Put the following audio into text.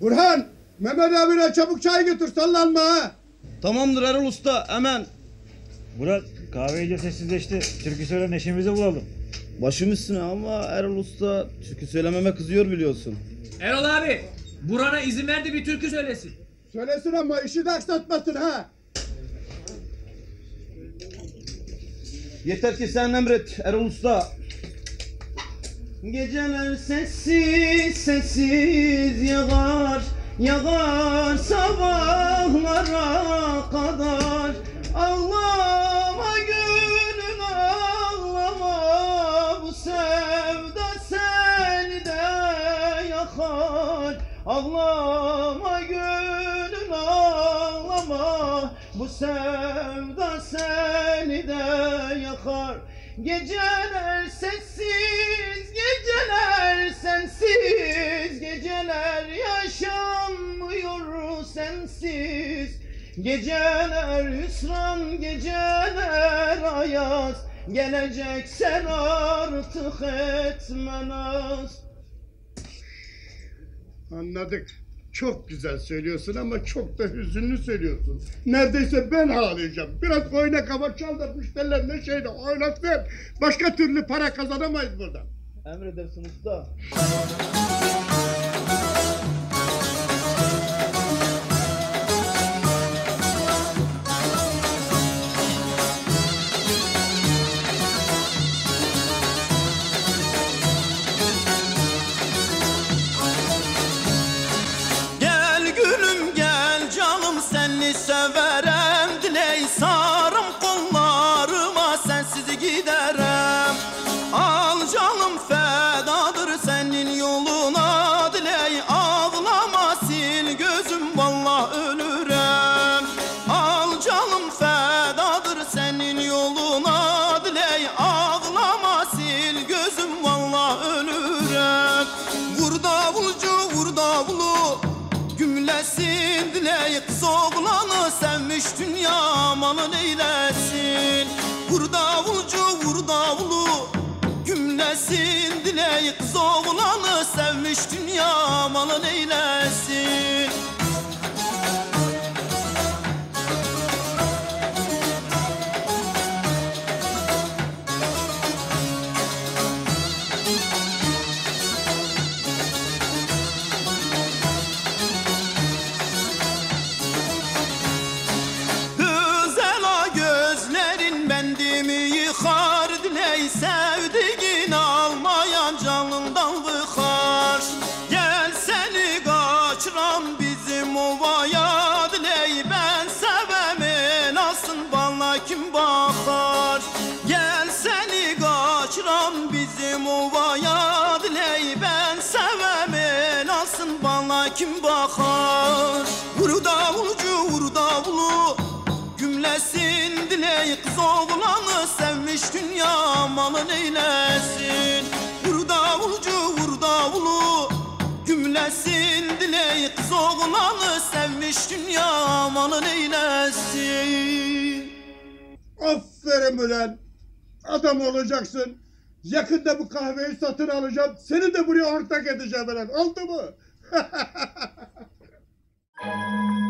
Burhan, Mehmet abine çabuk çay götür, sallanma ha. Tamamdır Erol Usta, hemen. Murat kahve iyice sessizleşti. Türkü söyle neşemizi bulalım. Başım üstüne ama Erol Usta türkü söylememe kızıyor biliyorsun. Erol abi, Burhan'a izin ver de bir türkü söylesin. Söylesin ama işi de aksatmasın ha. Yeter ki sen emret Erol Usta. Geceler sessiz sessiz yağar, yağar sabahlara kadar. Ağlama gönül ağlama, bu sevda seni de yakar. Ağlama gönül ağlama, bu sevda seni de yakar. Geceler sessiz, geceler sensiz, geceler yaşanmıyor sensiz. Geceler hüsran, geceler ayaz, gelecek sen artık etme naz. Anladık. Çok güzel söylüyorsun ama çok da hüzünlü söylüyorsun. Neredeyse ben ağlayacağım. Biraz oyna kafa çal da müşteriler neşeyle oynasın. Başka türlü para kazanamayız buradan. Emredersin usta. Severem diley sarım kollarıma, sensiz giderem. Al canım fedadır senin yoluna, diley ağlama sil gözüm vallah ölürem. Al canım fedadır senin yoluna, diley ağlama sil gözüm vallah ölürem. Vur davulcu vur davulu, gümlesin diley kız oğlanı, sevmiş dünya malın eylesin. Vur davulcu vur davulu, gümlesin diley kız oğlanı, sevmiş dünya malın eylesin. Sevdiğini almayan canından bıkar. Gel seni kaçıran bizim ovaya, diley ben sevemi nasıl bana kim bakar. Gel seni kaçıran bizim ovaya, diley ben sevemi nasıl bana kim bakar. Vur davulcu vur davulu, gümlesin diley kız oğlanı, sevmiş dünya malın eylesin. Vur davulcu vur davulu, gümlesin diley kız oğlanı, sevmiş dünya malın eylesin. Aferin ulan. Adam olacaksın. Yakında bu kahveyi satın alacağım. Seni de buraya ortak edeceğim ulan. Oldu mu?